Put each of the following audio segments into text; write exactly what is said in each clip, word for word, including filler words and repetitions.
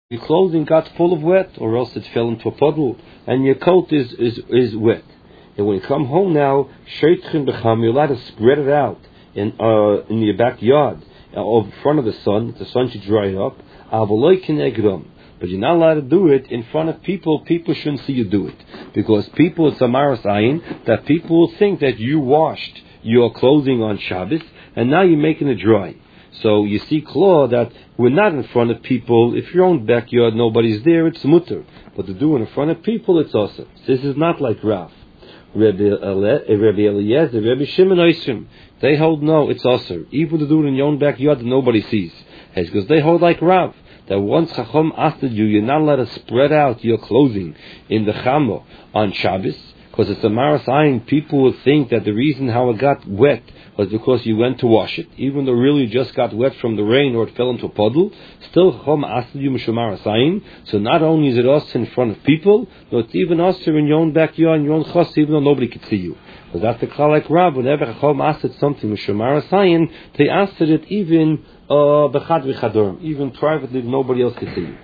your clothing got full of wet, or else it fell into a puddle, and your coat is, is, is wet. And when you come home now, sheitchin b'cham, you're allowed to spread it out in uh, in your backyard, uh, in front of the sun, the sun should dry it up. But you're not allowed to do it in front of people. People shouldn't see you do it. Because people, it's a maras ayin, that people will think that you washed your clothing on Shabbos, and now you're making it dry. So you see, Claw, that we're not in front of people. If your own backyard, nobody's there, it's mutter. But to do it in front of people, it's awesome. This is not like Rav. Rabbi Eliezer, Rabbi Shimon Oishim, they hold no, it's also even to do it in your own backyard that nobody sees. Because they hold like Rav, that once Chacham asked you, you're not allowed to spread out your clothing in the Chamo on Shabbos, because it's a maras ayin. People would think that the reason how it got wet was because you went to wash it, even though really just got wet from the rain or it fell into a puddle. Still, Chacham asked you mishum maras ayin. So not only is it us in front of people, but it's even us in your own backyard, in your own chas, even though nobody could see you. Because that's the klal like Rav. Whenever Chacham asked it something mishum maras ayin, they asked it even b'chad v'chadorim, even privately, nobody else could see you.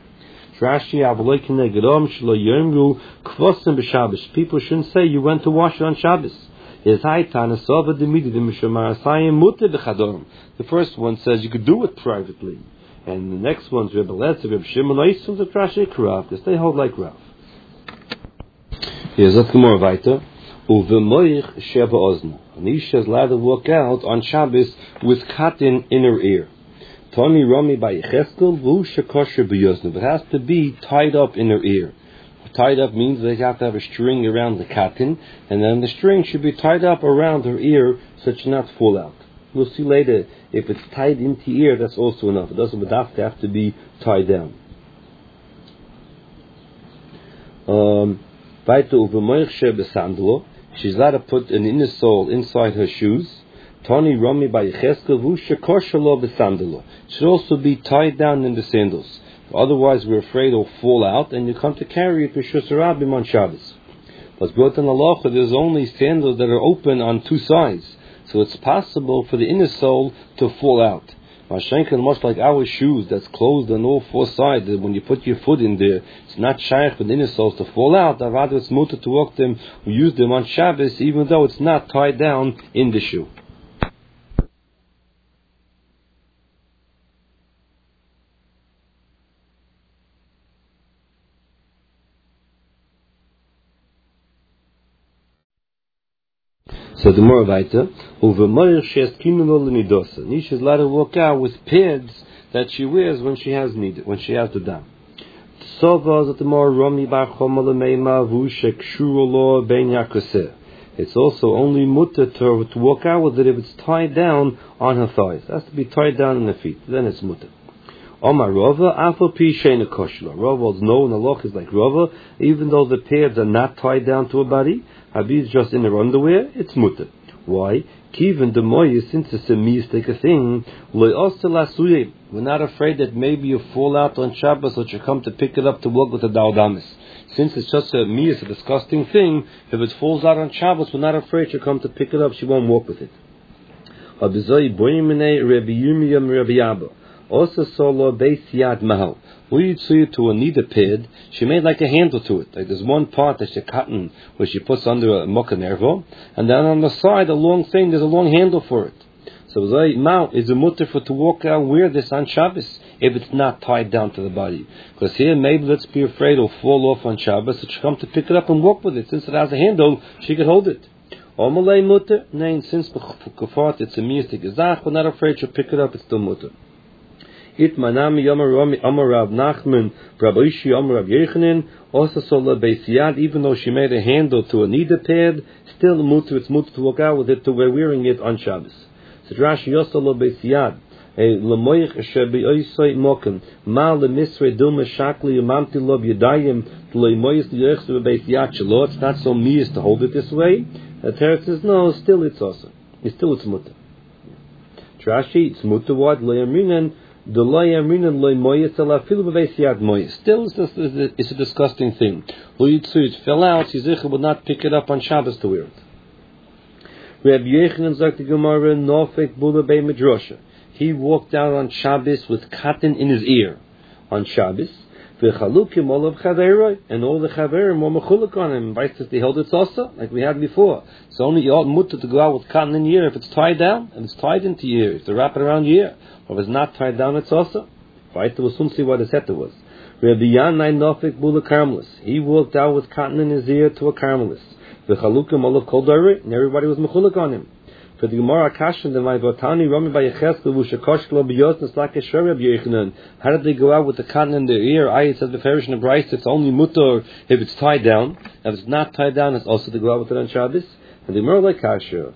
People shouldn't say you went to wash it on Shabbos. The first one says you could do it privately, and the next one's Rebbe Letzer, Rebbe Shimon Oishim, the Rashi Karav, because they hold like Rav. Here's a more weiter. Uvemoich sheba ozna. An isha is allowed to walk out on Shabbos with cotton in her ear. Tani Rami by Yecheskel, Vu Shekosher B'Yozna. It has to be tied up in her ear. Tied up means they have to have a string around the cotton, and then the string should be tied up around her ear so it should not fall out. We'll see later, if it's tied into the ear, that's also enough. It doesn't have to, have to be tied down. Um, she's allowed to put an inner sole inside her shoes. Tani Rami by Yecheskel, Vu Shekoshalo b'sandalo. Should also be tied down in the sandals. Otherwise, we're afraid it'll fall out, and you come to carry it b'shus rabim on Shabbos. But brought in halacha, there's only sandals that are open on two sides, so it's possible for the inner sole to fall out. Mashenkan, much like our shoes that's closed on all four sides, that when you put your foot in there, it's not shaykh for the inner soles to fall out. Rather, it's mutter to walk them, we use them on Shabbos, even though it's not tied down in the shoe. So the more weiter, over Moir she has kinunol nidosa. Nisha is allowed to walk out with pads that she wears when she has need, when she has the dam. Sova that the more Rami bar chomal meima vu shekshurolo ben yakoseh. It's also only mutter to to walk out with it if it's tied down on her thighs. It has to be tied down in the feet. Then it's mutter. Omar Rava, Afal Pi Sheina Koshla. Rava was known, the loch is like Rava, even though the pads are not tied down to a body, Habi is just in her underwear, it's mutter. Why? Kiven the moye, since it's a mistake a thing, we're not afraid that maybe you fall out on Shabbos or you come to pick it up to walk with the Daudamis. Since it's just a miyas, a disgusting thing, if it falls out on Shabbos, we're not afraid you come to pick it up, she won't walk with it. Also solo base yad mahal. We see to a needle pad, she made like a handle to it. Like there's one part that's the cotton where she puts under a mocha nervo, and then on the side, a long thing, there's a long handle for it. So zay mount is a mutter for to walk out and wear this on Shabbos if it's not tied down to the body. Because here maybe let's be afraid it'll fall off on Shabbos, so she come to pick it up and walk with it. Since it has a handle, she could hold it. Omalei mutter, nein, since b'kufat it's a miyastik gezach, we're not afraid she'll pick it up, it's still mutter. It manami Yomar Rami Amar Rav Nachman Rabbi Ishi Amar Rav Yechanan also sola beisiyad, even though she made a handle to a needle pad, still mutter, it's mutter to walk out with it to we're wearing it on Shabbos. So Rashi Yosola beisiyad a lemoich shebi oisay mokem mal lemisre dilma shakli umamti lob yadayim lemoich leyechsu beisiyad shelo. It's not so mias to hold it this way. The Teretz says no, still it's also, it's still it's mutter. Rashi it's mutter what le'amrinan. Still, it's a, it's a disgusting thing. It fell out, Yizicha would not pick it up on Shabbos to wear it. Rabbi Yechanan sagt the Gemara, Nofek Bula Bei Midrasha. He walked out on Shabbos with cotton in his ear. on Shabbos. V'chalukim all of chaveroi, and all the chaverim were mechuluk on him. Vice they held it also, like we had before. It's only you ought mutter to go out with cotton in year if it's tied down, and it's tied into year. If they wrap it around year, or if it's not tied down, it's also. Right? We'll soon see what the setter was. Rabbi Yanai Nofik Bula Carmelis. He walked out with cotton in his ear to a Carmelis. V'chalukim all of kol dori, and everybody was mechuluk on him. For the Gemara Kashan, the Ma'ivotani Rami by Yecheskel V'Shakoshklo B'Yosnes like a Shoreb Yechanan. How did they go out with the cotton in their ear? I said the Farish and the Bryce. It's only mutter if it's tied down. If it's not tied down, it's also to go out with it on Shabbos. And the Gemara like Kasha.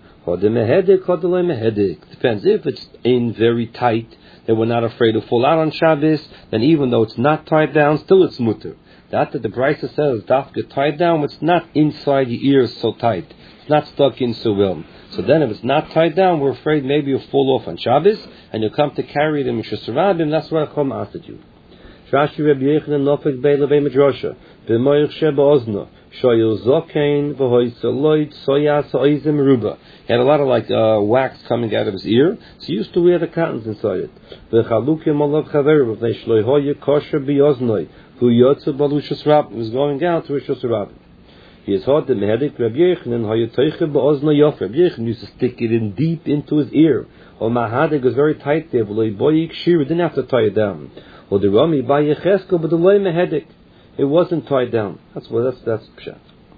Depends if it's in very tight. They were not afraid to fall out on Shabbos. Then even though it's not tied down, still it's mutter. That that the Bryce says dafka tied down, it's not inside your ears so tight. It's not stuck in so well. So then if it's not tied down, we're afraid maybe you'll fall off on Shabbos, and you'll come to carry it in Mishras Rabim. That's what Chum asked you. Shashi Rabbi Yechanan Nofek Bei Levei Midrasha B'moich Sheba Ozno Shoyil Zokein V'Hoy Soloid Soyas Oizim Ruba. He had a lot of like uh, wax coming out of his ear, so he used to wear the cottons inside it. V'Chalukim Olav Chaver V'Nei Shloi Hoye Kosher B'Yoznoi Hu Yotzu Balushas Rabim. He was going down to Rishos Rabim. He is hot the mehedik Rabbi Yechanan Hayoteiche Ba'ozno Yof. Rabbi Yechanan used to stick it in deep into his ear. Or Mahadik was very tight there. V'loi boyik shir, didn't have to tie it down. Or the Rami by Yechesko, but the loy mehedik, it wasn't tied down. That's what that's that's pshat.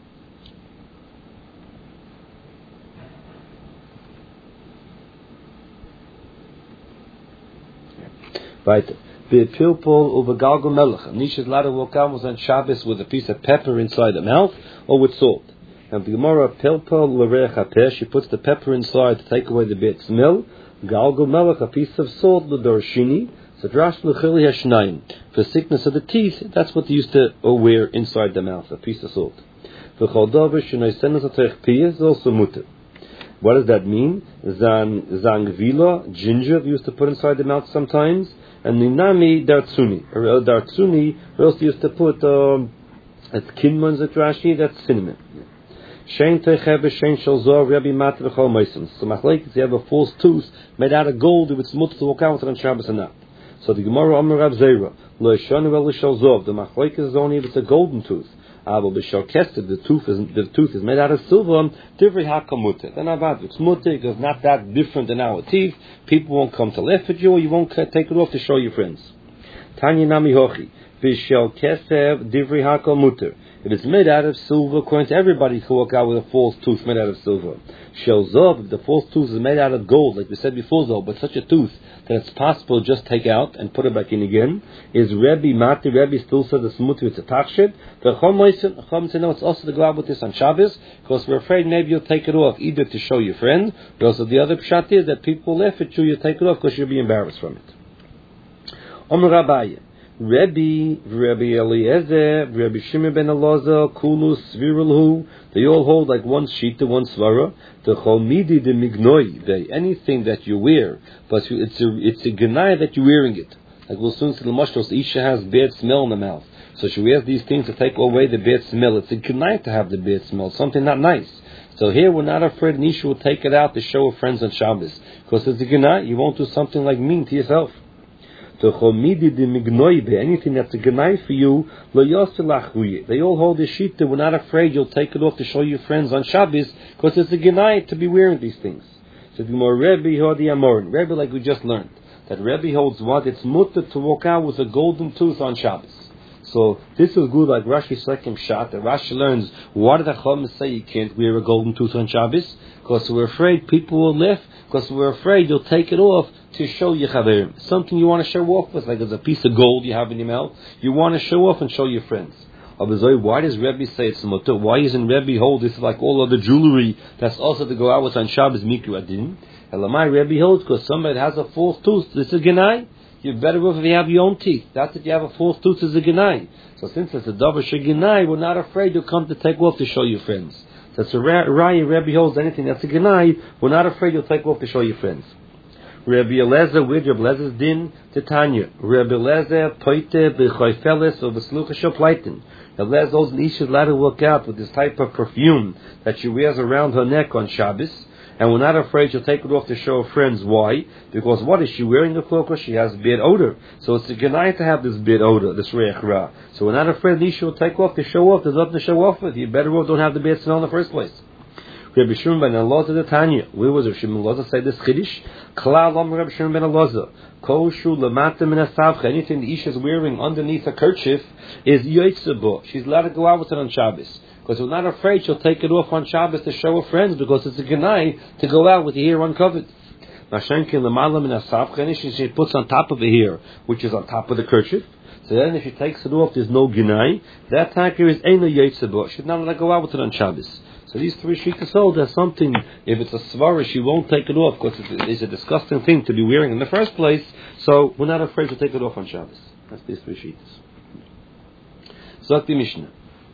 Right. The pilpul over galgal melech. Nisha's ladder walk out was on Shabbos with a piece of pepper inside the mouth or with salt. And the Gemara pilpul l'reich hapeh, she puts the pepper inside to take away the bad smell. Galgal melech, a piece of salt l'dorshini. So drash l'chili hashnayim. For sickness of the teeth, that's what they used to wear inside the mouth, a piece of salt. V'chol davar shenoi senes atech piyah is also mutter. What does that mean? Zan zangvila, ginger, they used to put inside the mouth sometimes. And ninami dartsuni, or dartsuni, we also used to put um, at kinmans at Rashi, that's cinnamon. Shein techebe shein shalzor Rabbi Mat v'chol meisons. So machlekes, you have a false tooth made out of gold, if it's mutter to walk out with it on Shabbos or not. So the Gemara Amar Rav Zera, lo yeshanu el shalzor. The machlekes is only if it's a golden tooth. Abel b'shal kesed, the tooth is the tooth is made out of silver. Divrei hakol mutter. Then about it's mutter because not that different than our teeth. People won't come to laugh at you, or you won't take it off to show your friends. Tanya nami hochi b'shal kesed divrei hakol mutter. If it's made out of silver, according to everybody who walk out with a false tooth made out of silver. Shel zov, if the false tooth is made out of gold, like we said before, though, but such a tooth that it's possible to just take out and put it back in again, is Rebbe Mati, Rebbe still says it's mutter, it's a tachshit. The Chum Moisen, Chum to know it's also to go out with this on Shabbos, because we're afraid maybe you'll take it off, either to show your friend, but also the other pshat is that people laugh at you, you take it off because you'll be embarrassed from it. Omer Rabbaye. Rebbe, Rebbe Eliezer, Rebbe Shimon ben Elazar, Kulu, Svirulhu, they all hold like one sheet to one svara. The Cholmidi de Mignoi, they anything that you wear, but it's a it's a genai that you're wearing it. Like we'll soon see the mashros, Isha has bad smell in the mouth, so she wears these things to take away the bad smell. It's a genai to have the bad smell, something not nice. So here we're not afraid Nisha will take it out to show her friends on Shabbos, because it's a genai. You won't do something like mean to yourself. Anything that's a genai for you, they all hold a sheet that we're not afraid you'll take it off to show your friends on Shabbos, because it's a genai to be wearing these things. So the more Rebbe Hodi Amorin, Rebbe like we just learned, that Rebbe holds what? It's mutter to walk out with a golden tooth on Shabbos. So this is good, like Rashi second shot. That Rashi learns, why did the Chum say you can't wear a golden tooth on Shabbos? Because we're afraid people will laugh, because we're afraid you'll take it off to show your chaverim. Something you want to show off with, like there's a piece of gold you have in your mouth. You want to show off and show your friends. Why does Rebbe say it's mutter? Why isn't Rebbe hold this like all other jewelry that's also to go out with on Shabbos mikru adin? Elamai Rebbe holds because somebody has a false tooth. This is genai. You're better off if you have your own teeth. That's if you have a false tooth is a genai. So since it's a davar shegenai, we're not afraid you'll come to take off to show your friends. That's a raya. Rebbe holds anything that's a genai. We're not afraid you'll take off to show your friends. Rabbi Eliezer with Rabbi Eliezer din Titania. Rabbi Eliezer poite b'choifeles or b'slucha shopleitin. Rabbi Eliezer holds an isha allowed to walk out with this type of perfume that she wears around her neck on Shabbos. and we're not afraid she'll take it off to show her friends. Why? Because what is she wearing the cloak? She has bad odor. So it's a genai to have this bad odor, this reich ra. So we're not afraid Nisha will take off to show off. There's nothing to show off with. You better off don't have the bad smell in the first place. Rabbi Shimon ben Elazar the Tanya. Where was Rabbi Shimon ben Elazar say this chiddush? Klal Am Rabbi Shimon ben Elazar. Kol shu lemata min asavcha. Anything the isha is wearing underneath a kerchief is yotzebo. She's allowed to go out with it on Shabbos. Because we're not afraid she'll take it off on Shabbos to show her friends, because it's a genai to go out with the hair uncovered. Mashenkin lemala min asavcha. Anything she puts on top of the hair, which is on top of the kerchief. So then if she takes it off, there's no genai. That taker is eino yotzebo. She's not allowed to go out with it on Shabbos. So these three shittas hold there's something, if it's a svara, she won't take it off because it's a disgusting thing to be wearing in the first place. So we're not afraid to take it off on Shabbos. That's these three shittas. Zok the Mishnah.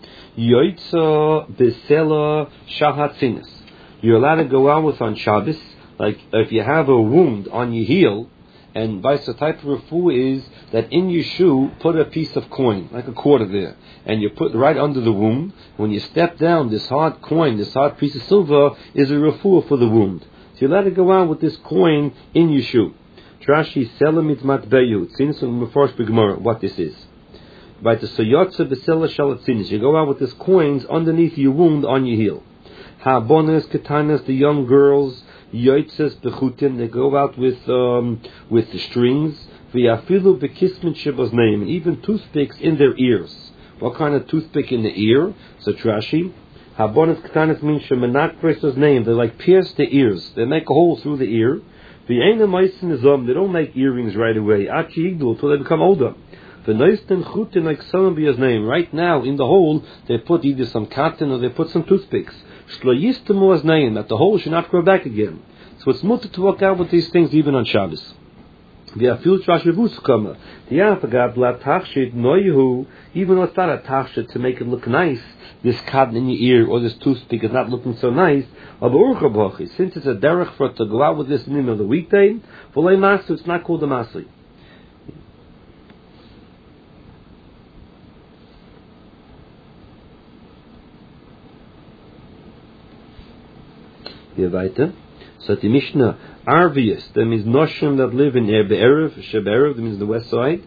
Yoitza besela shahatzinas. You're allowed to go out with on Shabbos, like if you have a wound on your heel, and vice the type of refu is that in your shoe, put a piece of coin, like a quarter there, and you put right under the wound. When you step down, this hard coin, this hard piece of silver, is a refu for the wound. So you're allowed to go out with this coin in your shoe. Trashi selamit matbeyu. Tzinis and Mefarsh b'Gemara, what this is. By the soyotza b'sela shalatzinis. You go out with these coins underneath your wound on your heel. Ha'bonas katanas, the young girls, yoitzes bechutim, they go out with um, with the strings. V'yafilu b'kismin shebos name, and even toothpicks in their ears. What kind of toothpick in the ear? So Trashi, habonas katanas means shemenak presos name. They like pierce the ears. They make a hole through the ear. V'eina meisin izom, they don't make earrings right away. Achi yigdul, until they become older. The noisten chutin like Salombia's name. Right now in the hole they put either some cotton or they put some toothpicks. Shloyistamu's name, that the hole should not grow back again. So it's mutter to walk out with these things even on Shabbos. The afil trash revuskama. The afagad la tachshit noyhu. Even though it's not a tachshit to make it look nice, this cotton in your ear or this toothpick is not looking so nice. Since it's a derech for it to go out with this in the middle of the weekday, v'lei masu, it's not called a masli. Here weiter. So the Mishnah, Arvius, that means Noshim that live in Be'erev, Shebe'erev, that means the west side.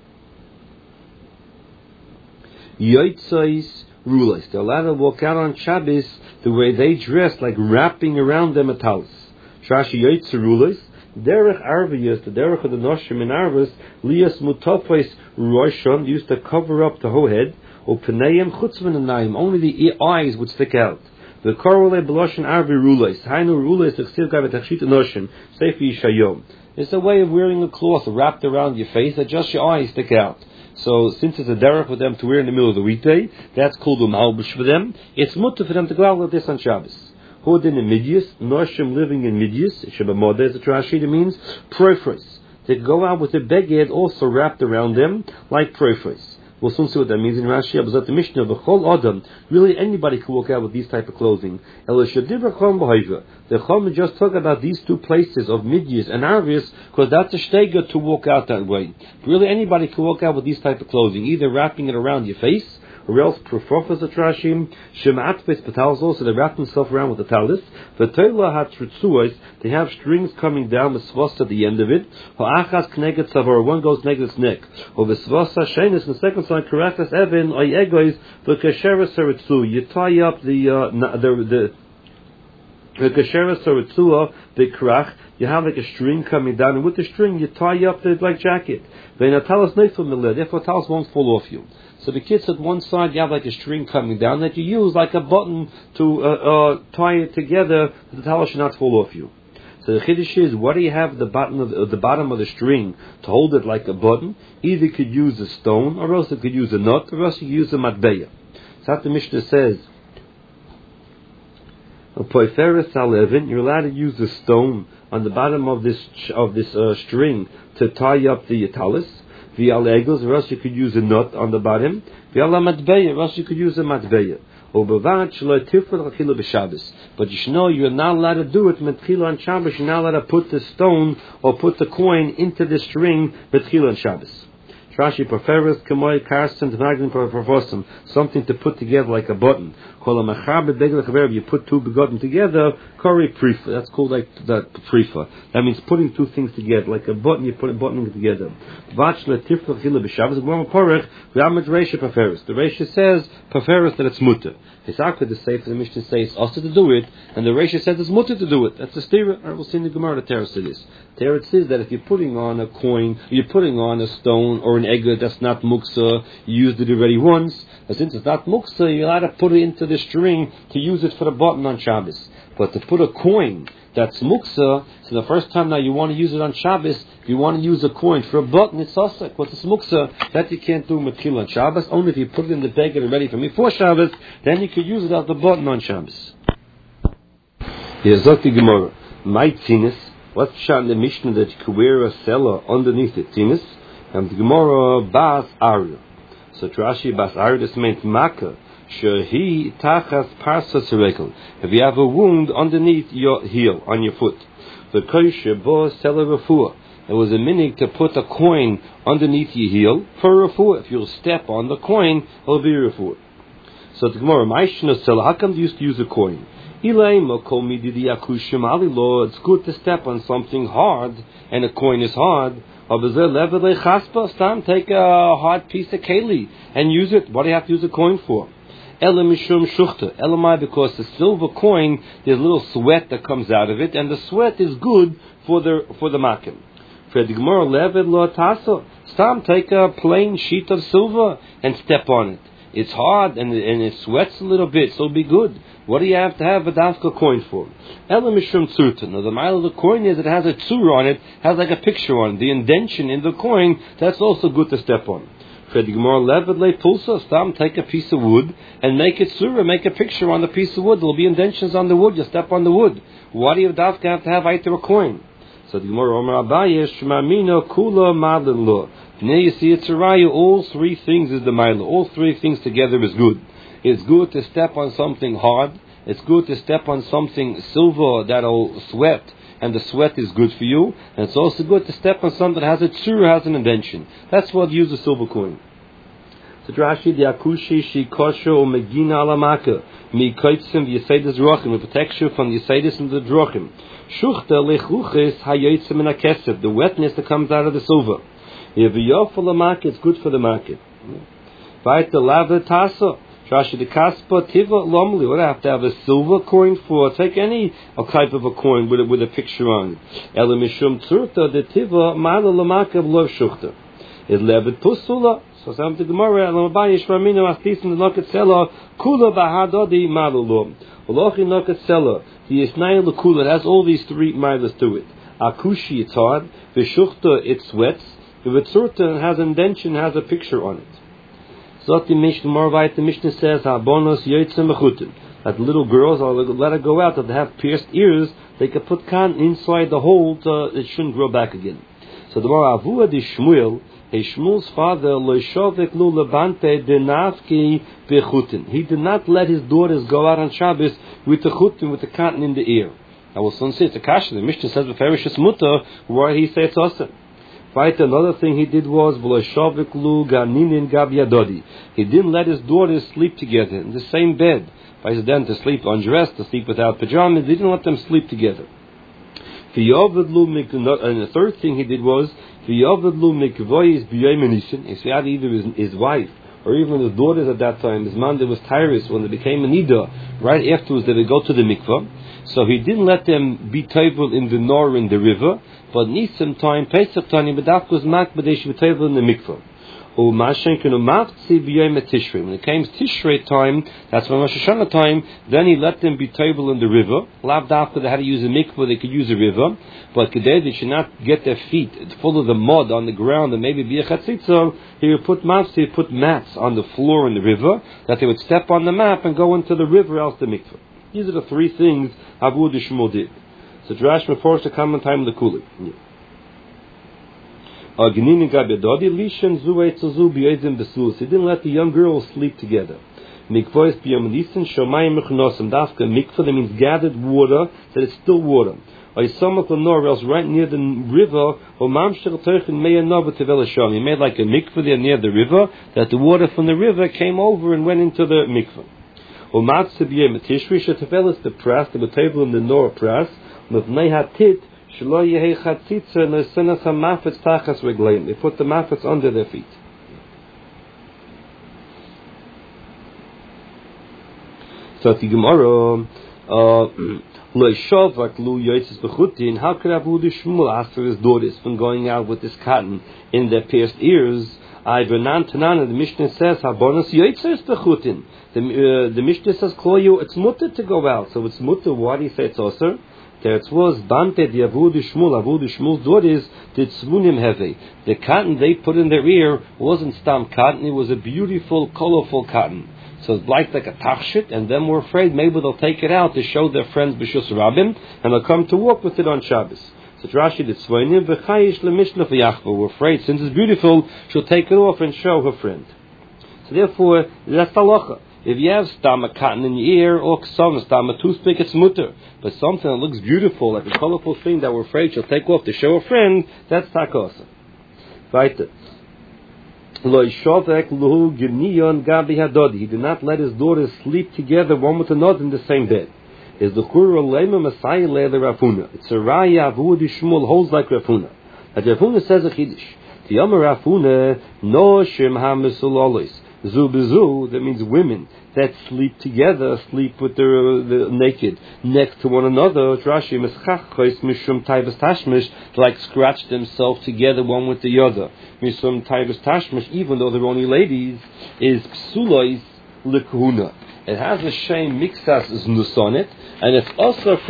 Yoitzais Rulas, they're allowed to walk out on Shabbos the way they dress, like wrapping around them a talis. Shashi Yoitza Rulas, Derech Arvius, the Derech of the Noshim in Arvis, Lias Mutofais Roshon, used to cover up the whole head, or Penayim Chutzvan Anayim, only the eyes would stick out. The korole beloshin arvi rules. Hainu rules exil gav etachshit noshim. Sefi shayom. It's a way of wearing a cloth wrapped around your face that just your eyes stick out. So since it's a derech for them to wear in the middle of the weekday, that's called a malbush for them. It's mutter for them to go out with this on Shabbos. Hodin in midyas, noshim living in midyas. Shabamodeh is a trashid. It means profres. They go out with a beged also wrapped around them like profres. We'll soon see what that means in Rashi. But the Mishnah, the whole Adam, really anybody can walk out with these type of clothing. The Chum just talk about these two places of Midyas and Arvius because that's a shtega to walk out that way. Really anybody can walk out with these type of clothing, either wrapping it around your face, or else profofas at Rashim, Shematpes Patalis also, they wrap themselves around with the talis. The Teila hat Tritsuas, they have strings coming down with svos at the end of it. Ha'achas kneget savar, one goes next its neck. Or the svosa shenis, the second side, karachas even, oy egois, the kasheres seritzu. You tie up the, uh, the, the, the kasheres seritzua, the krach, you have like a string coming down, and with the string you tie up the like jacket. Therefore, talis won't fall off you. So the kids at one side you have like a string coming down that you use like a button to uh, uh, tie it together. The talis should not fall off you. So the chiddush is, what do you have at the bottom of the, the bottom of the string to hold it like a button? Either you could use a stone, or else you could use a nut, or else you could use a matbeya. So that the Mishnah says, you're allowed to use a stone on the bottom of this of this uh, string to tie up the talis. V'al egos, or else you could use a nut on the bottom. V'al matbeya, or else you could use a matbeya. But you should know you're not allowed to do it metchila on Shabbos. You're not allowed to put the stone or put the coin into the string metchila on Shabbos. Rashi prefers Kamoy Karsten Magnin Perfosim, something to put together like a button. You put two begotten together, Kori Prifa. That's called like that Prifa. That means putting two things together, like a button, you put a button together. Vachla Tifla Chila B'Shabbos, Gmor Porech, V'amad Reisha Preferus. The Reisha says, Preferus that it's mutter. Hisakha the Sefer, the Mishnah says, also to do it, and the Reisha says it's mutter to do it. That's the stira. I will see in the Gemara the Teretz it is. Teretz says that if you're putting on a coin, you're putting on a stone or an egg that's not muksa, you used it already once, but since it's not muksa, you're allowed to put it into the string to use it for the button on Shabbos. But to put a coin that's muksa, so the first time now you want to use it on Shabbos, if you want to use a coin for a button, it's asak. But it's muksa, that you can't do matkil on Shabbos. Only if you put it in the bag and ready for before Shabbos, then you could use it as the button on Shabbos. Here's the Gemara. My tzinis, what's shot in the Mishnah that you could wear a seller underneath it? Tzinis. And the Gemara Bas Arya. So Rashi Bas Arya, this means Makkah. Shehi tachas parsa serekel. If you have a wound underneath your heel, on your foot, the kosher bo seller refuah. It was a minig to put a coin underneath your heel for refuah. If you'll step on the coin, it'll be refuah. So the Gemara Maishna seller. How come you used to use a coin? It's good to step on something hard, and a coin is hard. Take a hard piece of keli and use it. What do you have to use a coin for? Elamai, because the silver coin, there's a little sweat that comes out of it, and the sweat is good for the for the makim. Stam, take a plain sheet of silver and step on it. It's hard and and it sweats a little bit, so it'll be good. What do you have to have a dafka coin for? Ela mishum tzurta. Now the mile of the coin is it has a tzur on it, has like a picture on it. The indention in the coin, that's also good to step on. Take a piece of wood and make it surah, make a picture on the piece of wood. There'll be indentions on the wood. You step on the wood. Why do you have to have to have either a coin? So the Gemara Omer Abaye Shmamino Kula Madlo. Now you see it's a raya. All three things is the mila. All three things together is good. It's good to step on something hard. It's good to step on something silver that'll sweat, and the sweat is good for you. And it's also good to step on something that has a tzur, has an indention. That's what you use a silver coin. So Rashi the akushi she kosho megina alamaka mi kaitzim v'yisaydes rochim. It protects you from the yisaydes and the drochim. Shuchta lechuches hayotzim in a kesef. The wetness that comes out of the silver. Yeviyov for the market, it's good for the market. Vayta lava tasa. Rashi the kaspa tiva lomli. What I have to have a silver coin for? Take any a type of a coin with a, with a picture on it. Elamishum tzurta the tiva mala lamaka v'lov shuchta. It levet pusula. So some the Gemara Lamabayish Ramino Astis in the Lokat Seller Kula Bahadodi Malulu. Ulochin Lokat Seller. The Isnail the Kula has all these three milas to it. Akushi it's hard. Vishuchta it sweats. Vitzurta has indention, has a picture on it. So the Mishnah Moravite the Mishnah says Habonos Yotzim Mechutim. That little girls are let it go out that they have pierced ears, they can put can inside the hole so it shouldn't grow back again. So the Mor Avua di Shmuel. Shmuel's father, he did not let his daughters go out on Shabbos with the chutin, with the cotton in the ear. I will soon say it's a kasha. The Mishnah says b'ferishus mutter, where he says also. Right, another thing he did was he didn't let his daughters sleep together in the same bed. By them to sleep undressed, to sleep without pajamas, he didn't let them sleep together. And the third thing he did was if he had either his, his wife or even his daughters at that time, his man that was tyrus when they became a nida, right afterwards they would go to the mikvah. So he didn't let them be table in the nor in the river, but nisim time, Pesach time, but that was mak but they should be table in the mikvah. When it came Tishrei time, that's when Rosh Hashanah time, then he let them be table in the river. Lav after they had to use a mikvah, they could use a river. But today they should not get their feet full of the mud on the ground and maybe be a chatzitza. He would put mats, he would put mats on the floor in the river, that they would step on the mat and go into the river, else the mikvah. These are the three things Abu Shmuel did. So Drash Meforsh the common time of the Kuli. He didn't let the young girls sleep together. Mikvois biyom nisan shomayim mechnosim. Dafka mikvah, that means gathered water, that it's still water. Or Yisamak Lenor, else right near the river, or Mamshel Terchin Meyanova Tevelasham. He made like a mikvah there near the river, that the water from the river came over and went into the mikvah. Or Matzibiyem Tishri Shatavelis, the press, the table in the Nor press, with Nehatit, Shlo Yehe Chatzitza, and the Senas HaMafetz Tachas Regleim. They put the mafetz under their feet. So the Gemara, uh, how could Abu Shmuel ask for his daughters from going out with this cotton in their pierced ears? The Mishnah says, the, uh, the Mishnah says, it's mutter to go out. So it's mutter. Why do you say it's also? There it was, Bante the Abu Shmuel, Abu Shmuel's daughters did tzvunim heavy. The cotton they put in their ear wasn't stam cotton, it was a beautiful, colorful cotton. So it's like like a tachshit, and then we're afraid maybe they'll take it out to show their friends b'shus rabim, and they'll come to walk with it on Shabbos. So Rashi did tzvoinim v'chayish lemishnah v'yachva. We're afraid since it's beautiful, she'll take it off and show her friend. So therefore, that's halacha. If you have stam a cotton in your ear or some stam a toothpick, it's mutter. But something that looks beautiful, like a colorful thing that we're afraid she'll take off to show her friend, that's takosa. Weiter. He did not let his daughters sleep together one with another in the same bed. Is the Churulema Messiah Leila Rafuna? It's a Raya Abu Shmuel holds like Rafuna. But Rafuna says a Chiddush. Tiyama Rafuna no Shem HaMesulolis. Zubizu, that means women that sleep together, sleep with their the naked next to one another. Rashi Meschachos Mishum Taivas Tashmish, like scratch themselves together one with the other. Mishum Taivas Tashmish, even though they're only ladies, is Psulois Likuna. It has a shame mixas znus on it, and it's also